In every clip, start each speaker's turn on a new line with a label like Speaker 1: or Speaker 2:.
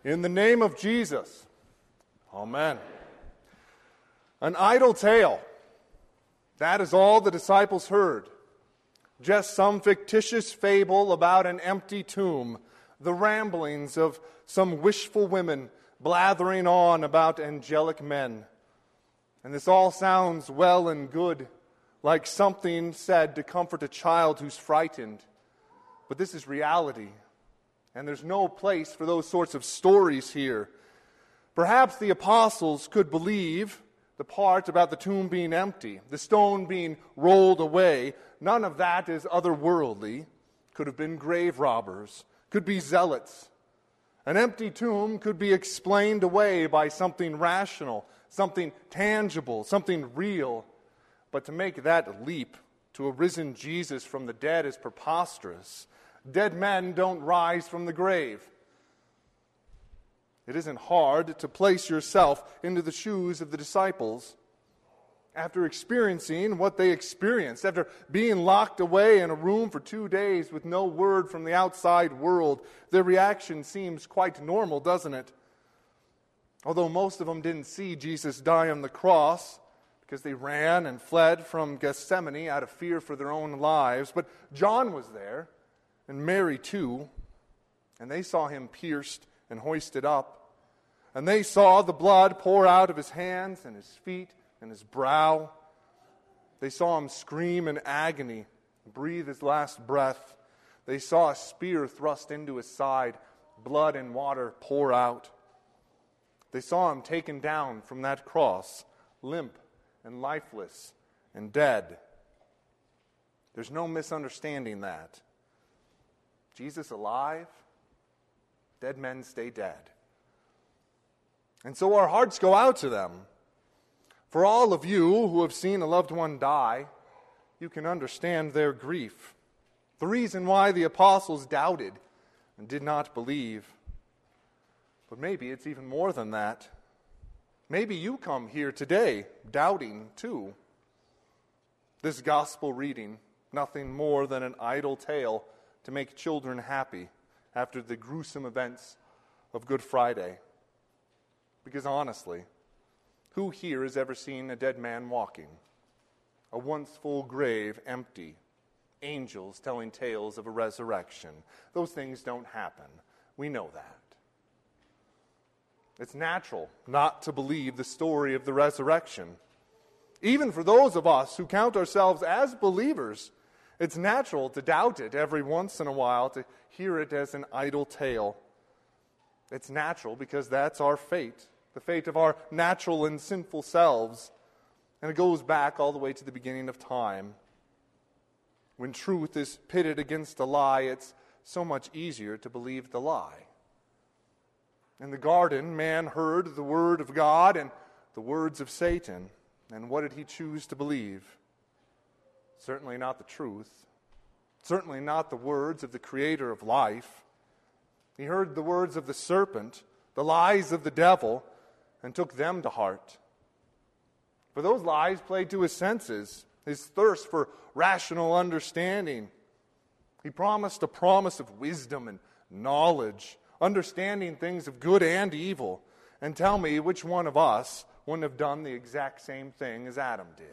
Speaker 1: In the name of Jesus, amen. An idle tale. That is all the disciples heard. Just some fictitious fable about an empty tomb, the ramblings of some wishful women blathering on about angelic men. And this all sounds well and good, like something said to comfort a child who's frightened. But this is reality. And there's no place for those sorts of stories here. Perhaps the apostles could believe the part about the tomb being empty, the stone being rolled away. None of that is otherworldly. Could have been grave robbers, could be zealots. An empty tomb could be explained away by something rational, something tangible, something real. But to make that leap to a risen Jesus from the dead is preposterous. Dead men don't rise from the grave. It isn't hard to place yourself into the shoes of the disciples. After experiencing what they experienced, after being locked away in a room for 2 days with no word from the outside world, their reaction seems quite normal, doesn't it? Although most of them didn't see Jesus die on the cross because they ran and fled from Gethsemane out of fear for their own lives. But John was there, and Mary too, and they saw him pierced and hoisted up. And they saw the blood pour out of his hands and his feet and his brow. They saw him scream in agony, breathe his last breath. They saw a spear thrust into his side, blood and water pour out. They saw him taken down from that cross, limp and lifeless and dead. There's no misunderstanding that. Jesus alive, dead men stay dead. And so our hearts go out to them. For all of you who have seen a loved one die, you can understand their grief. The reason why the apostles doubted and did not believe. But maybe it's even more than that. Maybe you come here today doubting too. This gospel reading, nothing more than an idle tale to make children happy after the gruesome events of Good Friday. Because honestly, who here has ever seen a dead man walking? A once full grave empty? Angels telling tales of a resurrection? Those things don't happen. We know that. It's natural not to believe the story of the resurrection. Even for those of us who count ourselves as believers, it's natural to doubt it every once in a while, to hear it as an idle tale. It's natural because that's our fate, the fate of our natural and sinful selves. And it goes back all the way to the beginning of time. When truth is pitted against a lie, it's so much easier to believe the lie. In the garden, man heard the word of God and the words of Satan. And what did he choose to believe? Certainly not the truth. Certainly not the words of the creator of life. He heard the words of the serpent, the lies of the devil, and took them to heart. For those lies played to his senses, his thirst for rational understanding. He promised a promise of wisdom and knowledge, understanding things of good and evil. And tell me which one of us wouldn't have done the exact same thing as Adam did.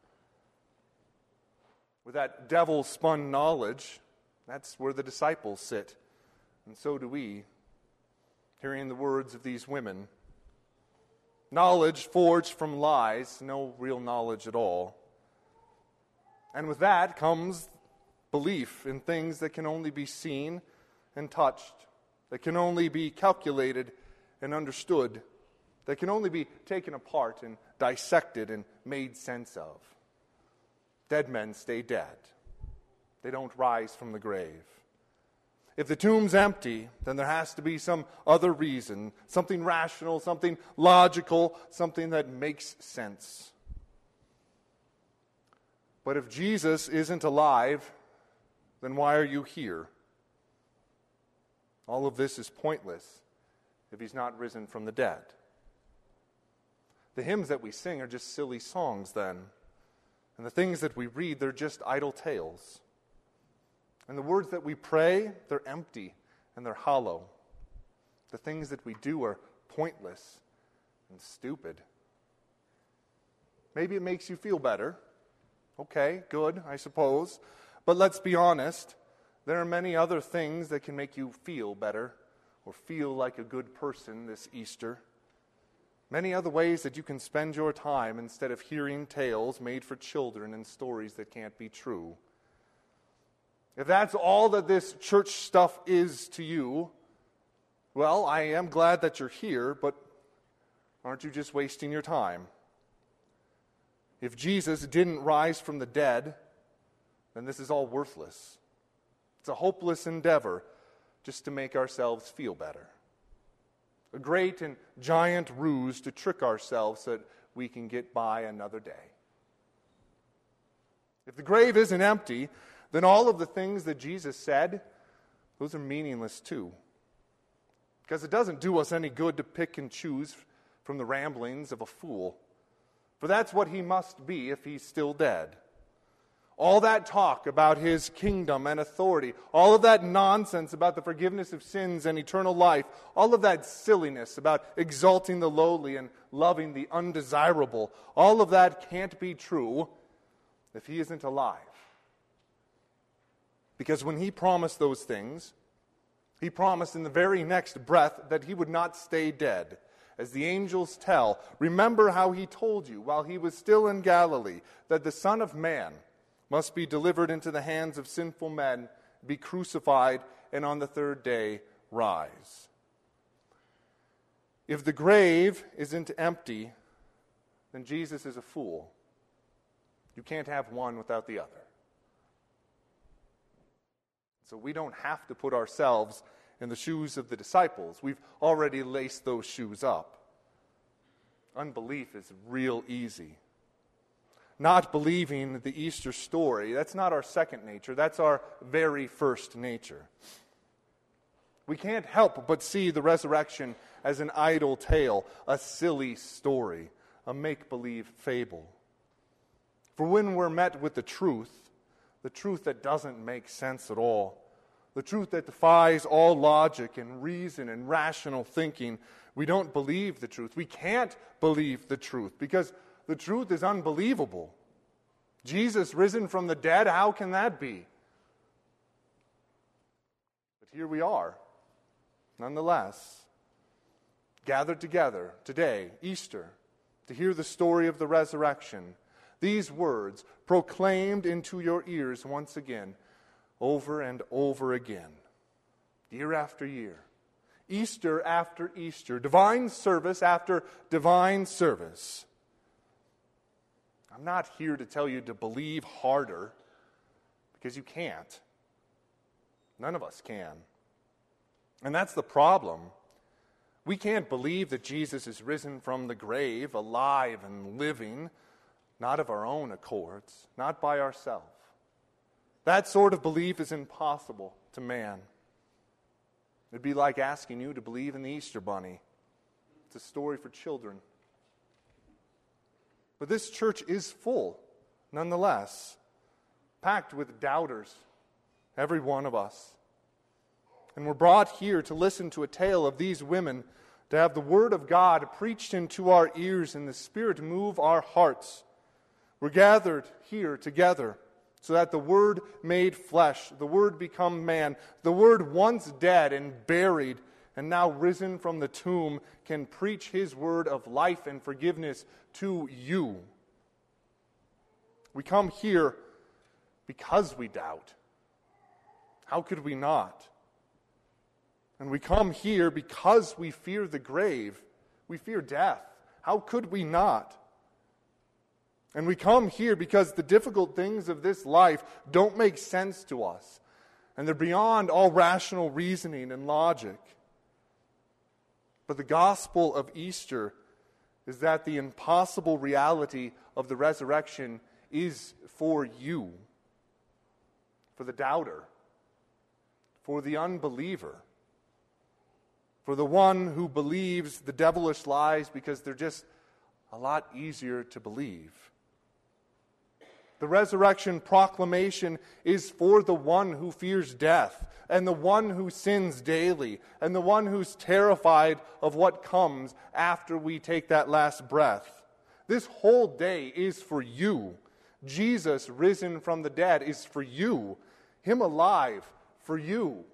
Speaker 1: With that devil-spun knowledge, that's where the disciples sit. And so do we, hearing the words of these women. Knowledge forged from lies, no real knowledge at all. And with that comes belief in things that can only be seen and touched, that can only be calculated and understood, that can only be taken apart and dissected and made sense of. Dead men stay dead. They don't rise from the grave. If the tomb's empty, then there has to be some other reason, something rational, something logical, something that makes sense. But if Jesus isn't alive, then why are you here? All of this is pointless if he's not risen from the dead. The hymns that we sing are just silly songs then. And the things that we read, they're just idle tales. And the words that we pray, they're empty and they're hollow. The things that we do are pointless and stupid. Maybe it makes you feel better. Okay, good, I suppose. But let's be honest, there are many other things that can make you feel better or feel like a good person this Easter. Many other ways that you can spend your time instead of hearing tales made for children and stories that can't be true. If that's all that this church stuff is to you, well, I am glad that you're here, but aren't you just wasting your time? If Jesus didn't rise from the dead, then this is all worthless. It's a hopeless endeavor just to make ourselves feel better. A great and giant ruse to trick ourselves so that we can get by another day. If the grave isn't empty, then all of the things that Jesus said, those are meaningless too. Because it doesn't do us any good to pick and choose from the ramblings of a fool. For that's what he must be if he's still dead. All that talk about his kingdom and authority, all of that nonsense about the forgiveness of sins and eternal life, all of that silliness about exalting the lowly and loving the undesirable, all of that can't be true if he isn't alive. Because when he promised those things, he promised in the very next breath that he would not stay dead. As the angels tell, remember how he told you while he was still in Galilee that the Son of Man must be delivered into the hands of sinful men, be crucified, and on the third day rise. If the grave isn't empty, then Jesus is a fool. You can't have one without the other. So we don't have to put ourselves in the shoes of the disciples. We've already laced those shoes up. Unbelief is real easy. Not believing the Easter story, that's not our second nature, that's our very first nature. We can't help but see the resurrection as an idle tale, a silly story, a make-believe fable. For when we're met with the truth that doesn't make sense at all, the truth that defies all logic and reason and rational thinking, we don't believe the truth. We can't believe the truth because the truth is unbelievable. Jesus risen from the dead, how can that be? But here we are, nonetheless, gathered together today, Easter, to hear the story of the resurrection. These words proclaimed into your ears once again, over and over again, year after year, Easter after Easter, divine service after divine service. I'm not here to tell you to believe harder, because you can't. None of us can. And that's the problem. We can't believe that Jesus is risen from the grave, alive and living, not of our own accords, not by ourselves. That sort of belief is impossible to man. It'd be like asking you to believe in the Easter Bunny. It's a story for children. But this church is full, nonetheless, packed with doubters, every one of us. And we're brought here to listen to a tale of these women, to have the Word of God preached into our ears and the Spirit move our hearts. We're gathered here together so that the Word made flesh, the Word become man, the Word once dead and buried and now risen from the tomb can preach His word of life and forgiveness to you. We come here because we doubt. How could we not? And we come here because we fear the grave. We fear death. How could we not? And we come here because the difficult things of this life don't make sense to us. And they're beyond all rational reasoning and logic. But the gospel of Easter is that the impossible reality of the resurrection is for you, for the doubter, for the unbeliever, for the one who believes the devilish lies because they're just a lot easier to believe. The resurrection proclamation is for the one who fears death, and the one who sins daily, and the one who's terrified of what comes after we take that last breath. This whole day is for you. Jesus, risen from the dead, is for you. Him alive, for you.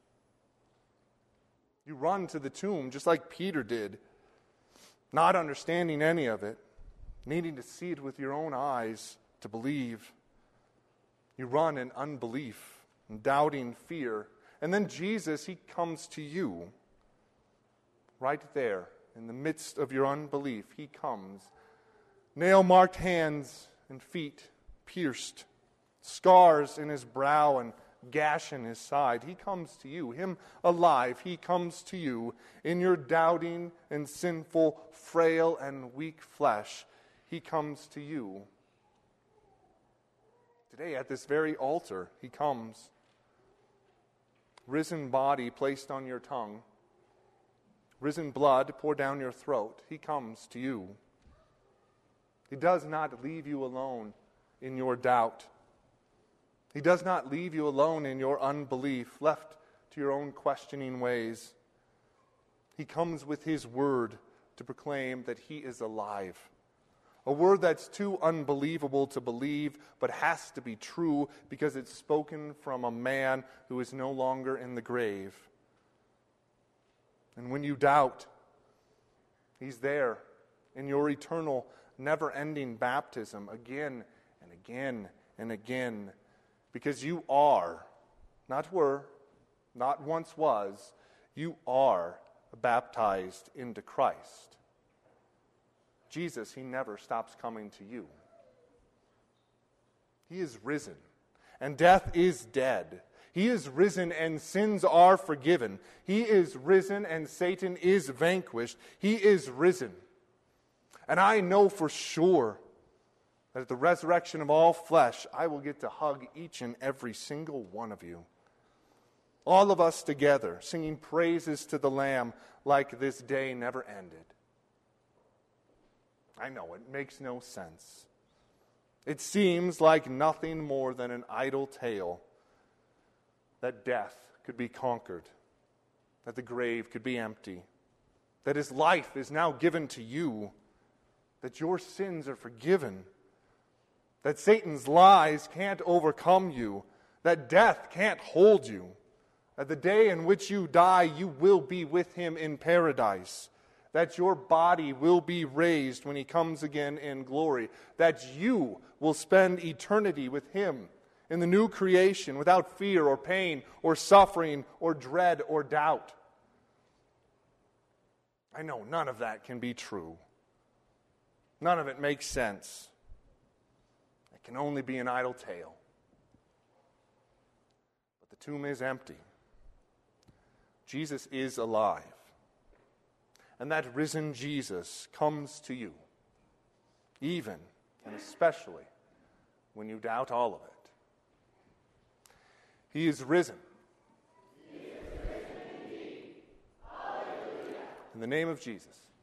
Speaker 1: You run to the tomb just like Peter did, not understanding any of it, needing to see it with your own eyes to believe. You run in unbelief and doubting fear. And then Jesus, he comes to you. Right there, in the midst of your unbelief, he comes. Nail-marked hands and feet pierced, scars in his brow and gash in his side. He comes to you, him alive. He comes to you in your doubting and sinful, frail and weak flesh. He comes to you. Today at this very altar, he comes. Risen body placed on your tongue. Risen blood poured down your throat. He comes to you. He does not leave you alone in your doubt. He does not leave you alone in your unbelief, left to your own questioning ways. He comes with his word to proclaim that he is alive. A word that's too unbelievable to believe, but has to be true because it's spoken from a man who is no longer in the grave. And when you doubt, he's there in your eternal, never-ending baptism again and again and again. Because you are, not were, not once was, you are baptized into Christ. Jesus, he never stops coming to you. He is risen, and death is dead. He is risen, and sins are forgiven. He is risen, and Satan is vanquished. He is risen. And I know for sure that at the resurrection of all flesh, I will get to hug each and every single one of you. All of us together, singing praises to the Lamb like this day never ended. I know, it makes no sense. It seems like nothing more than an idle tale that death could be conquered, that the grave could be empty, that his life is now given to you, that your sins are forgiven, that Satan's lies can't overcome you, that death can't hold you, that the day in which you die, you will be with him in paradise, that your body will be raised when he comes again in glory, that you will spend eternity with him in the new creation without fear or pain or suffering or dread or doubt. I know none of that can be true. None of it makes sense. It can only be an idle tale. But the tomb is empty. Jesus is alive. And that risen Jesus comes to you, even and especially when you doubt all of it. He is risen. He is risen indeed. Hallelujah. In the name of Jesus.